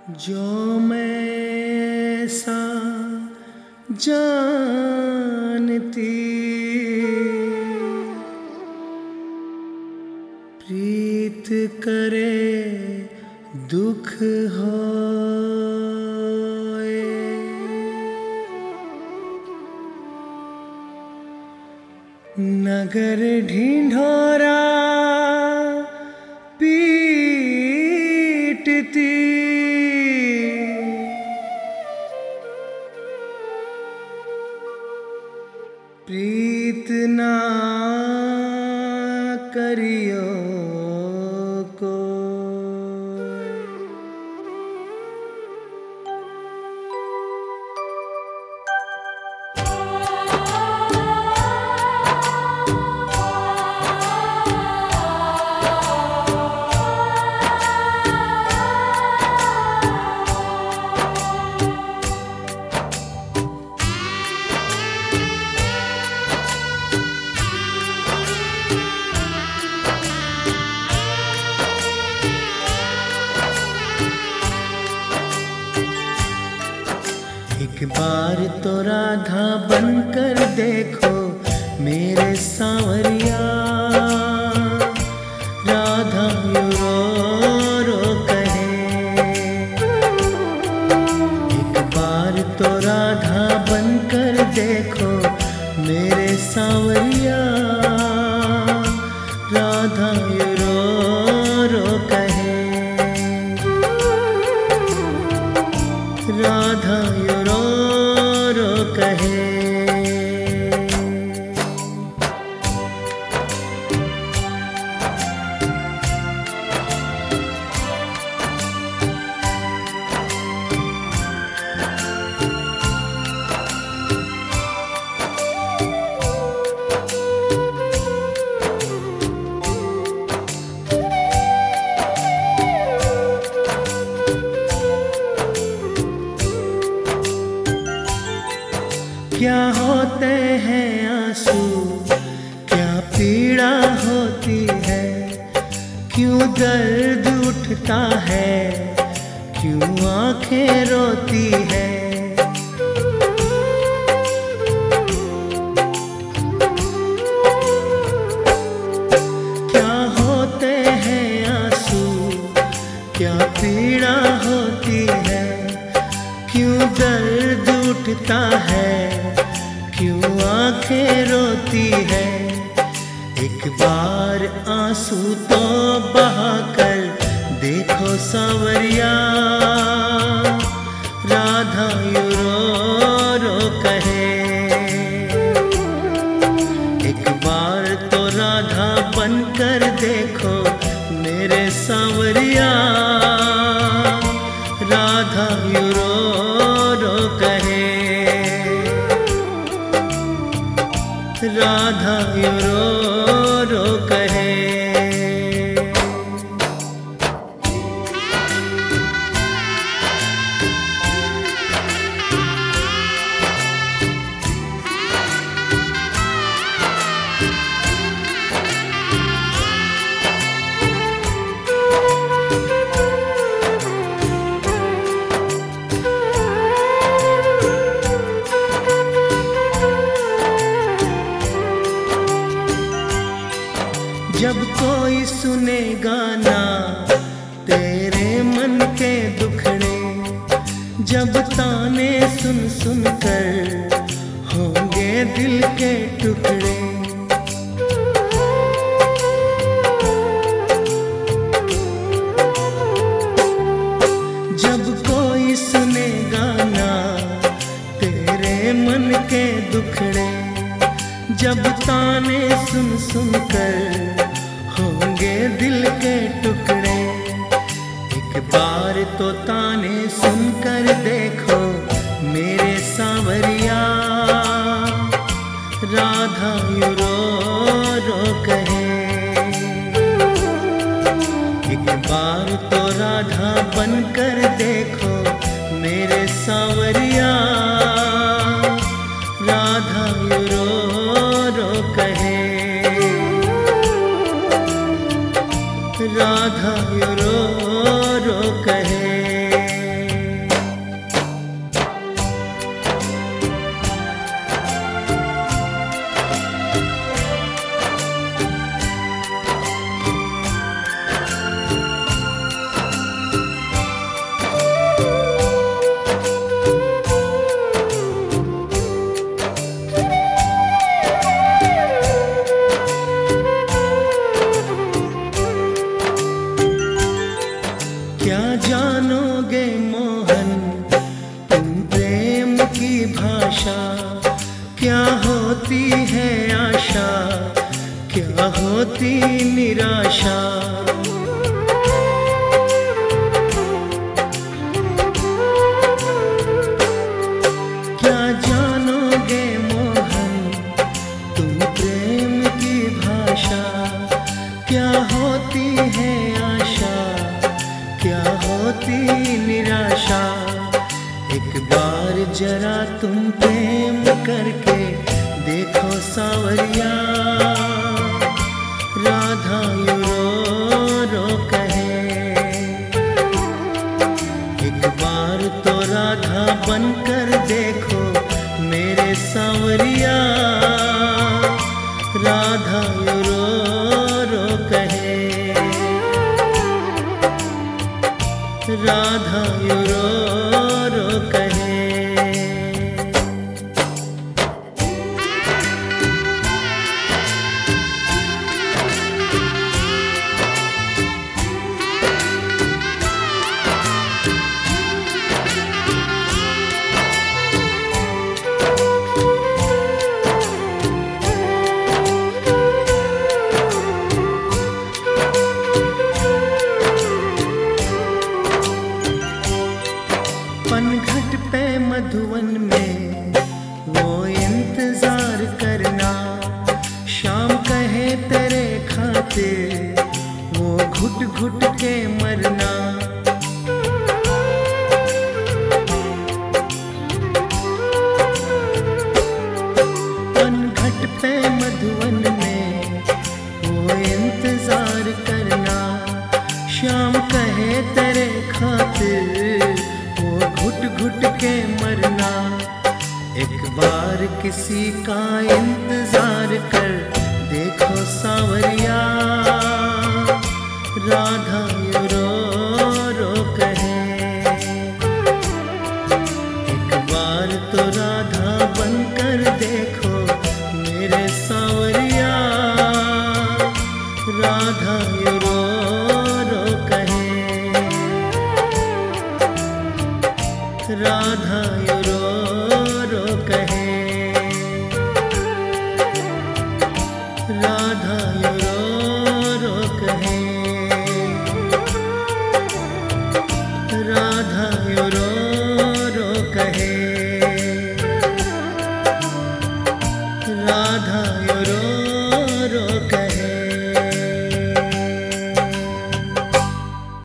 जो मैं सा जानती प्रीत करे दुख होए। नगर ढिंढोरा पीटती प्रीत ना करियो को। एक बार तो राधा बनकर देखो मेरे सांवरिया। राधा यूं रो रो कहे। एक बार तो राधा बनकर देखो मेरे सांवरिया। राधा यूं रो रो कहे। राधा यूं रो रो कहे। क्या होते हैं आंसू, क्या पीड़ा होती है, क्यों दर्द उठता है, क्यों आंखें रोती है। क्या होते हैं आंसू, क्या पीड़ा होती है, क्यों दर्द उठता है, क्यों आंखें रोती है। एक बार आंसू तो बहाकर देखो सांवरिया। राधा यूं रो रो कहे। एक बार तो राधा बनकर देखो मेरे सांवरिया। राधा यूं रो रो कहे। राधा यूं रो रो कहे। जब कोई सुनेगा ना तेरे मन के दुखड़े, जब ताने सुन सुन कर होंगे दिल के टुकड़े। जब कोई सुनेगा ना तेरे मन के दुखड़े, जब ताने सुन सुन कर होंगे दिल के टुकड़े। एक बार तो ताने सुनकर देखो मेरे सांवरिया। राधा यूं रो रो कहे। एक बार तो राधा बनकर देखो मेरे सांवरिया। राधा यूं रो रो कहे। राधा यूं रो रो कहे। होती निराशा। क्या जानोगे मोहन तुम प्रेम की भाषा, क्या होती है आशा, क्या होती निराशा। एक बार जरा तुम प्रेम करके देखो सावरिया, राधा यूं रो रो कहे। एक बार तो राधा बनकर देखो मेरे सावरिया, राधा यूं रो रो कहे, राधा यूं रो रो कहे। पनघट पे मधुवन में वो इंतजार करना, शाम कहे तेरे खातिर वो घुट घुट के मरना। पनघट पे मधुवन में वो इंतजार करना, शाम कहे तेरे खातिर घुट घुट के मरना। एक बार किसी का इंतजार कर देखो सावरिया, राधा यूं रो रो कहे। एक बार तो राधा बनकर देखो मेरे सावरिया, राधा यूं रो रो कहे, राधा यूं